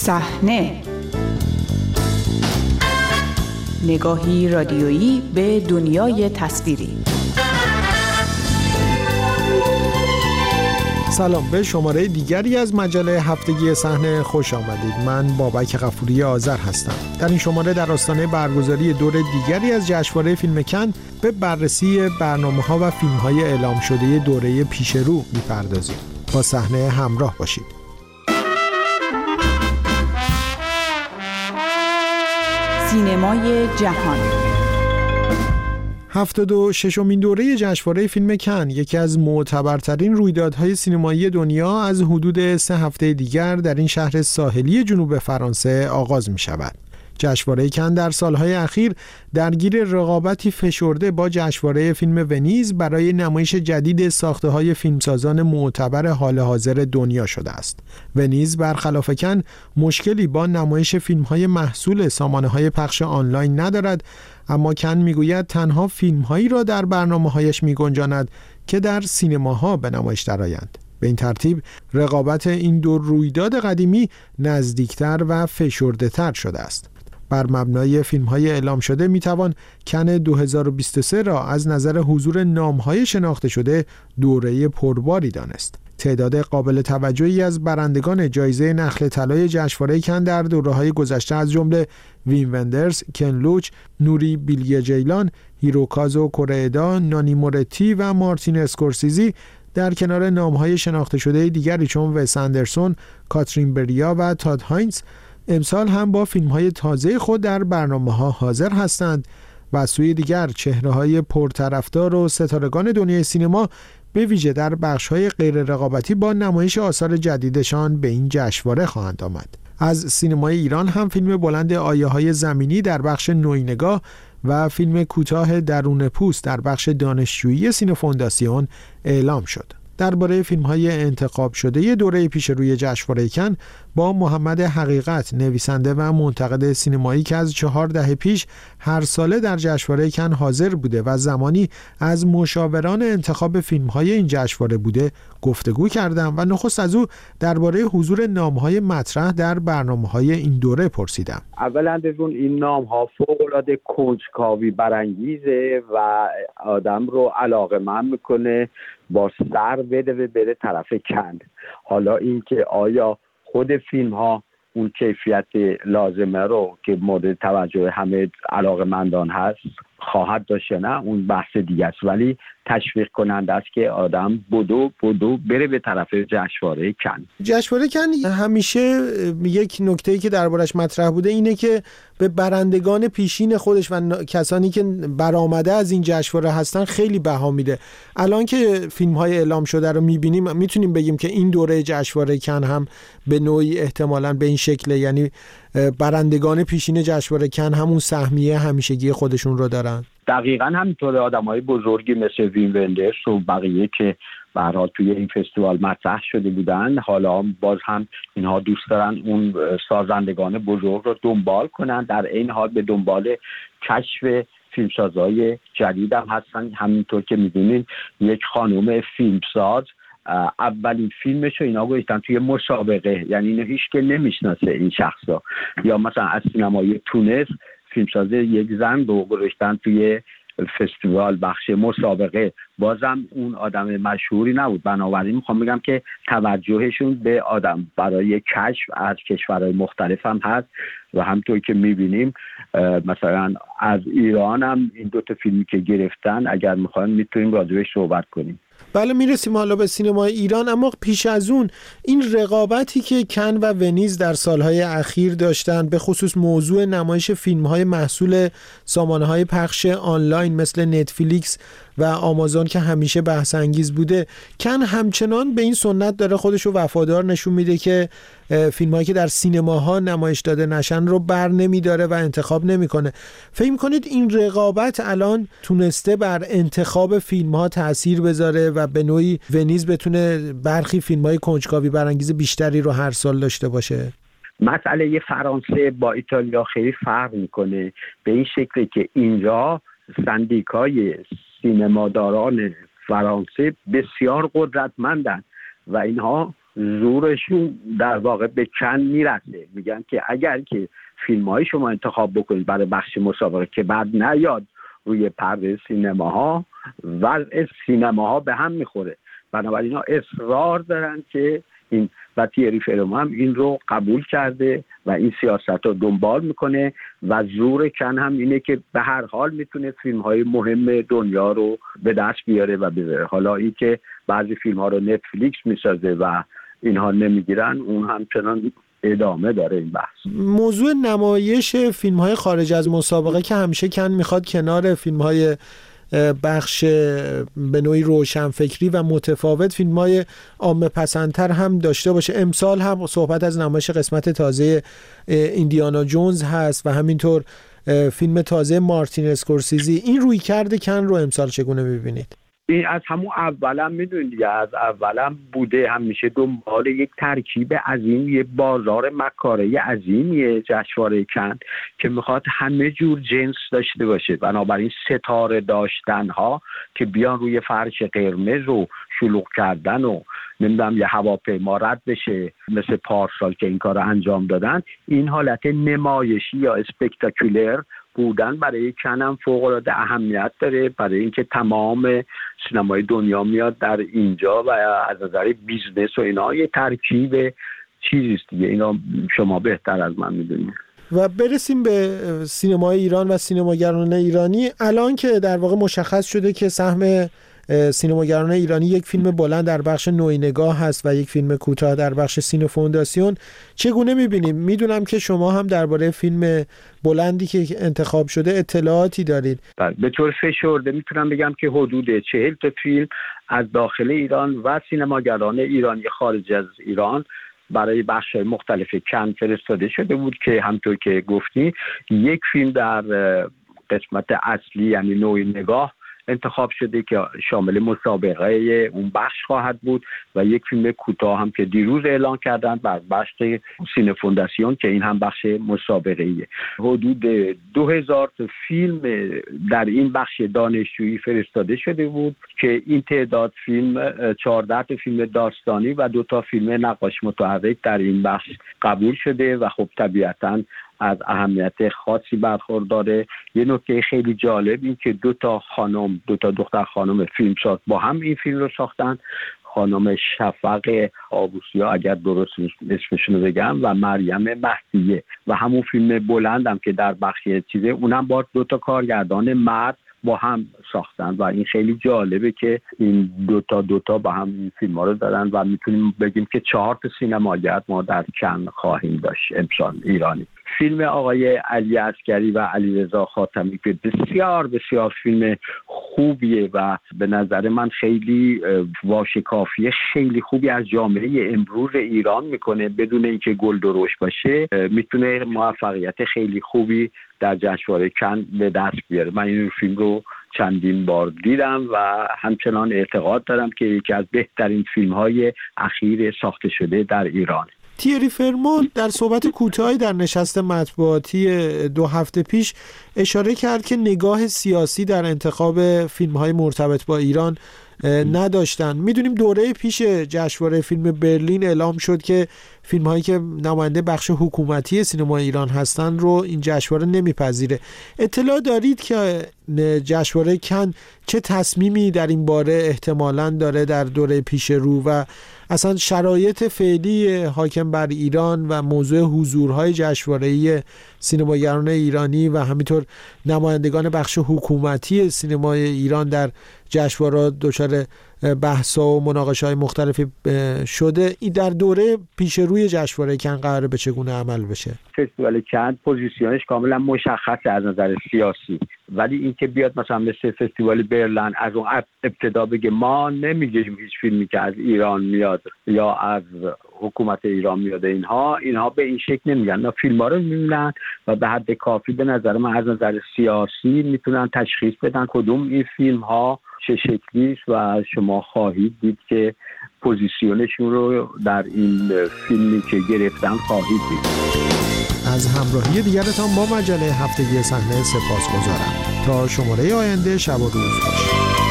صحنه، نگاهی رادیویی به دنیای تصویری. سلام، به شماره دیگری از مجله هفتگی صحنه خوش آمدید. من بابک غفوری آذر هستم. در این شماره در آستانه برگزاری دور دیگری از جشنواره فیلم کن به بررسی برنامه‌ها و فیلم‌های اعلام شده دوره پیش رو می‌پردازیم. با صحنه همراه باشید. سینمای جهان 76مین دوره جشنواره فیلم کن، یکی از معتبرترین رویدادهای سینمایی دنیا، از حدود 3 هفته دیگر در این شهر ساحلی جنوب فرانسه آغاز می شود. جشنواره کن در سالهای اخیر درگیر رقابتی فشرده با جشنواره فیلم ونیز برای نمایش جدید ساخته‌های فیلمسازان معتبر حال حاضر دنیا شده است. ونیز برخلاف کن مشکلی با نمایش فیلم‌های محصول سامانه‌های پخش آنلاین ندارد، اما کن میگوید تنها فیلم‌هایی را در برنامه‌هایش می‌گنجاند که در سینماها به نمایش درآیند. به این ترتیب رقابت این دو رویداد قدیمی نزدیکتر و فشرده‌تر شده است. بر مبنای فیلم‌های اعلام شده میتوان کن 2023 را از نظر حضور نام‌های شناخته شده دوره پرباری دانست. تعداد قابل توجهی از برندگان جایزه نخل طلای جشنواره کن در دوره‌های گذشته از جمله ویم وندرز، کن لوچ، نوری بیلیه جیلان، هیروکازو کوریدا، نانی مورتی و مارتین اسکورسیزی در کنار نام‌های شناخته شده دیگری چون وس اندرسون، کاترین بریا و تاد هاینز امسال هم با فیلم‌های تازه خود در برنامه‌ها حاضر هستند و از سوی دیگر چهره‌های پرطرفدار و ستارگان دنیای سینما به ویژه در بخش‌های غیر رقابتی با نمایش آثار جدیدشان به این جشنواره خواهند آمد. از سینمای ایران هم فیلم بلند آیه‌های زمینی در بخش نوینگاه و فیلم کوتاه درون پوست در بخش دانشجویی سینه فونداسیون اعلام شد. درباره فیلم‌های انتخاب شده دوره پیش روی جشنواره کن با محمد حقیقت، نویسنده و منتقد سینمایی که از 4 دهه پیش هر ساله در جشنواره کن حاضر بوده و زمانی از مشاوران انتخاب فیلم‌های این جشنواره بوده گفتگو کردم و نخست از او درباره حضور نام‌های مطرح در برنامه‌های این دوره پرسیدم. اولا این نام‌ها فوق‌العاده کنجکاوی برانگیزه و آدم رو علاقه‌مند می‌کنه با سر بده و بره طرف کن. حالا این که آیا خود فیلم ها اون کیفیت لازمه رو که مورد توجه همه علاقه‌مندان هست خواهد داشت نه، اون بحث دیگه است، ولی تشویق کننده است که آدم بدو بره به طرف جشنواره کن. جشنواره کن همیشه یک نکته‌ای که دربارش مطرح بوده اینه که به برندگان پیشین خودش و کسانی که برآمده از این جشنواره هستن خیلی بها میده. الان که فیلم‌های اعلام شده رو می‌بینیم میتونیم بگیم که این دوره جشنواره کن هم به نوعی احتمالاً به این شکله، یعنی برندگان پیشین جشنواره کن همون سهمیه همیشگی خودشون رو دارن. دقیقاً همینطوره. آدمای بزرگی مثل ویم وندرز و بقیه که به هر حال توی این فستیوال مطرح شده بودن، حالا باز هم اینها دوست دارن اون سازندگان بزرگ رو دنبال کنن، در این حال به دنبال کشف فیلمسازهای جدید هم هستن. همینطور که می‌دونین یک خانم فیلمساز اولین فیلمش رو اینا گذاشتن توی مسابقه، یعنی اینو هیچ که نمیشناسه این شخصا. یا مثلا از سینمای تونس فیلمساز یک زن رو گذاشتن توی فستیوال بخش مسابقه، بازم اون آدم مشهوری نبود. بنابراین میخوام بگم که توجهشون به آدم برای کشف از کشورهای مختلف هم هست و همطور که میبینیم مثلا از ایران هم این 2 فیلمی که گرفتن اگر میخوایم میتونیم راجعش صحبت کنیم. بله، میرسیم حالا به سینمای ایران، اما پیش از اون این رقابتی که کن و ونیز در سالهای اخیر داشتن به خصوص موضوع نمایش فیلم‌های محصول سامانه‌های پخش آنلاین مثل نتفلیکس و آمازون که همیشه بحث انگیز بوده، کن همچنان به این سنت داره خودش رو وفادار نشون میده که فیلم‌هایی که در سینماها نمایش داده نشن رو بر نمیداره و انتخاب نمیکنه. فکر می‌کنید این رقابت الان تونسته بر انتخاب فیلم‌ها تأثیر بذاره و به نوعی ونیز بتونه برخی فیلم‌های کنجکاوی برانگیز بیشتری رو هر سال داشته باشه؟ مسئله فرانسه با ایتالیا خیلی فرق میکنه به این شکلی که اینجا سندیکای سینماداران فرانسه بسیار قدرتمندند و اینها زورشون در واقع به چند میرسه. میگن که اگر که فیلم‌های شما انتخاب بکنید برای بخش مسابقه که بعد نیاد روی پرده سینماها، وضع سینماها به هم میخوره. بنابراین ها اصرار دارن که این و تیری فرمان هم این رو قبول کرده و این سیاست رو دنبال میکنه و زور کن هم اینه که به هر حال میتونه فیلم های مهم دنیا رو به دست بیاره و بذاره. حالا این که بعضی فیلم ها رو نتفلیکس میسازه و اینها نمیگیرن، اون همچنان ادامه داره این بحث. موضوع نمایش فیلم های خارج از مسابقه که همیشه کن میخواد کنار فیلم های بخش به نوعی روشنفکری و متفاوت فیلم‌های عامه پسندتر هم داشته باشه. امسال هم صحبت از نمایش قسمت تازه ایندیانا جونز هست و همینطور فیلم تازه مارتین اسکورسیزی. این رویکرد کن رو امسال چگونه می‌بینید؟ این از همون اولم میدونید دیگه، از اولم بوده همیشه دنبال یک ترکیب عظیم، یه بازار مکاره عظیمیه جشنواره کن که میخواد همه جور جنس داشته باشه. بنابراین ستاره داشتن ها که بیان روی فرش قرمز و شلوغ کردن و نمیدونم یه هواپیما رد بشه مثل پارسال که این کار رو انجام دادن، این حالت نمایشی یا اسپکتاکولر بودن برای کنم فوق‌العاده اهمیت داره، برای اینکه تمام سینمای دنیا میاد در اینجا و از نظر بیزنس و اینا یه ترکیب چیزیست دیگه. اینا شما بهتر از من میدونید. و برسیم به سینمای ایران و سینماگران ایرانی. الان که در واقع مشخص شده که سهم سینماگران ایرانی یک فیلم بلند در بخش نوعی نگاه هست و یک فیلم کوتاه در بخش سینه فونداسیون، چگونه می‌بینیم؟ میدونم که شما هم درباره فیلم بلندی که انتخاب شده اطلاعاتی دارید. به طور فشرده میتونم بگم که حدود 40 تا فیلم از داخل ایران و سینماگران ایرانی خارج از ایران برای بخش‌های مختلف کن فرستاده شده بود که همطور که گفتی یک فیلم در قسمت اصلی یعنی نوعی نگاه انتخاب شده که شامل مسابقه اون بخش خواهد بود و یک فیلم کوتاه هم که دیروز اعلان کردن بر بخش سینه فونداسیون که این هم بخش مسابقه ایه. حدود 2000 فیلم در این بخش دانشجویی فرستاده شده بود که این تعداد فیلم 14 فیلم داستانی و 2 فیلم نقاش متحرک در این بخش قبول شده و خب طبیعتاً از اهمیت خاصی برخورداره. یه نکته خیلی جالب این که 2 دختر خانم فیلمساز با هم این فیلم رو ساختن، خانم شفق آبوسیا اگر درست اسمشون رو بگم و مریم مهدیه، و همون فیلم بلندم که در بخش چیزه اونم با 2 کارگردان مرد با هم ساختن و این خیلی جالبه که این 2 با هم این فیلم ها رو دارن و میتونیم بگیم که 4 سینماگر ما در کن خواهیم داشت امسال ایرانی. فیلم آقای علی عسکری و علیرضا خاتمی که بسیار بسیار فیلم خوبیه و به نظر من خیلی واشکافی خیلی خوبی از جامعه امروز ایران میکنه، بدون اینکه گل دروش باشه میتونه موفقیت خیلی خوبی در جشنواره کن به دست بیاره. من این فیلم رو چندین بار دیدم و همچنان اعتقاد دارم که یکی از بهترین فیلم‌های اخیر ساخته شده در ایران. تیری فرمان در صحبت کوتاهی در نشست مطبوعاتی 2 هفته پیش اشاره کرد که نگاه سیاسی در انتخاب فیلم‌های مرتبط با ایران نداشتن. میدونیم دوره پیش جشنواره فیلم برلین اعلام شد که فیلم‌هایی که نماینده بخش حکومتی سینما ایران هستن رو این جشنواره نمیپذیره. اطلاع دارید که جشنواره کن چه تصمیمی در این باره احتمالاً داره در دوره پیش رو و اصلا شرایط فعلی حاکم بر ایران و موضوع حضورهای جشنواره‌ای سینماگران ایرانی و همینطور نمایندگان بخش حکومتی سینمای ایران در جشنواره دچار بحث‌ها و مناقشه‌های مختلفی شده؟ این در دوره پیش روی جشنواره کن قراره به چگونه عمل بشه؟ فستیوال کن پوزیشنش کاملا مشخصه از نظر سیاسی، ولی اینکه بیاد مثلا مثل فستیوال برلین از اون ابتدا بگه ما نمیگیم هیچ فیلمی که از ایران میاد یا از حکومت ایران میاد، اینها به این شکل نمیگن. نه، فیلم‌ها رو میبینن و به حد کافی به نظر من از نظر سیاسی میتونن تشخیص بدن کدوم این فیلم‌ها چه شکلی است و شما خواهید دید که پوزیشنشون رو در این فیلمی که گرفتن خواهید دید. از همراهی دیگرتان با مجله هفتگی صحنه سپاسگزارم. تا شماره آینده شب و روز باشید.